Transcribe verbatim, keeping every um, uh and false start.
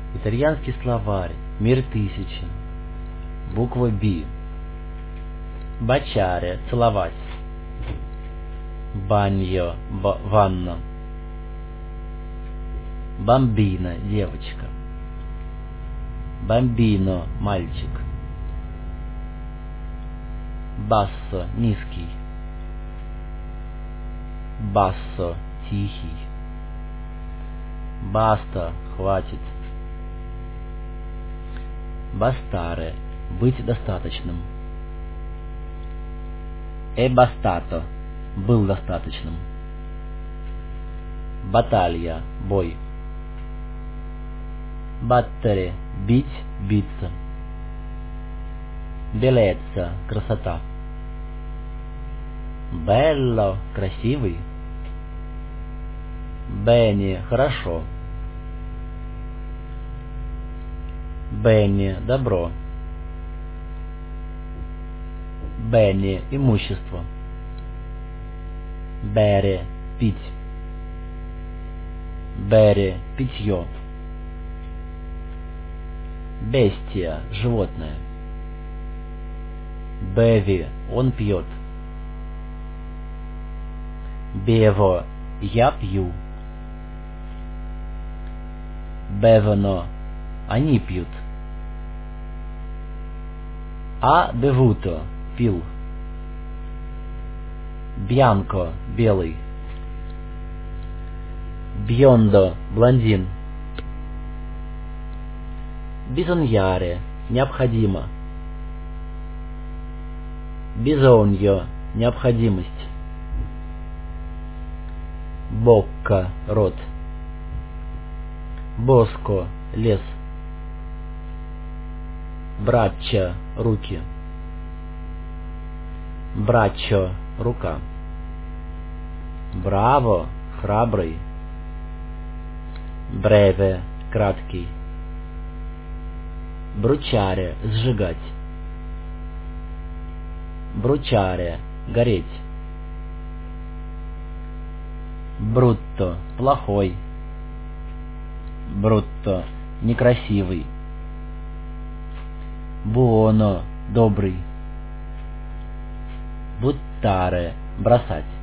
Итальянский словарь. Мир тысячи. Буква Б. Бачаре – целовать. Баньо – ванна. Бамбина – девочка. Бамбино – мальчик. Бассо – низкий. Бассо – тихий. Баста – хватит. Бастаре – быть достаточным. È bastato – был достаточным. Баталья – бой. Баттере – бить, биться. Белезza – красота. Белло – красивый. Бene – хорошо. Бене – добро. Бене – имущество. Бере – пить. Бере – питье. Бестия – животное. Беви – он пьет. Бево – я пью. Бевоно – они пьют. А бевуто – пил. Бьянко – белый. Бьондо – блондин. Бизоньяре – необходимо. Бизоньо – необходимость. Бокка – рот. Боско – лес. Брачча – руки. Браччо – рука. Браво – храбрый. Бреве – краткий. Бручаре – сжигать. Бручаре – гореть. Брутто – плохой. Брутто – некрасивый. Буоно – добрый. Буттаре – бросать.